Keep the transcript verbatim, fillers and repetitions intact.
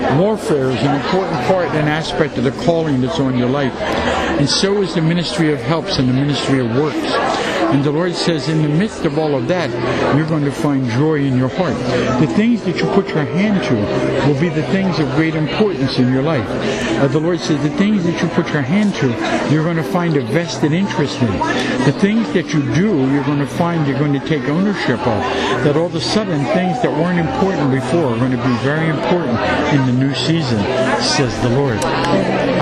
Warfare is an important part and aspect of the calling that's on your life. And so is the ministry of helps and the ministry of works. And the Lord says, in the midst of all of that, you're going to find joy in your heart. The things that you put your hand to will be the things of great importance in your life. Uh, the Lord says, the things that you put your hand to, you're going to find a vested interest in. The things that you do, you're going to find you're going to take ownership of. That all of a sudden, things that weren't important before are going to be very important in the new season, says the Lord.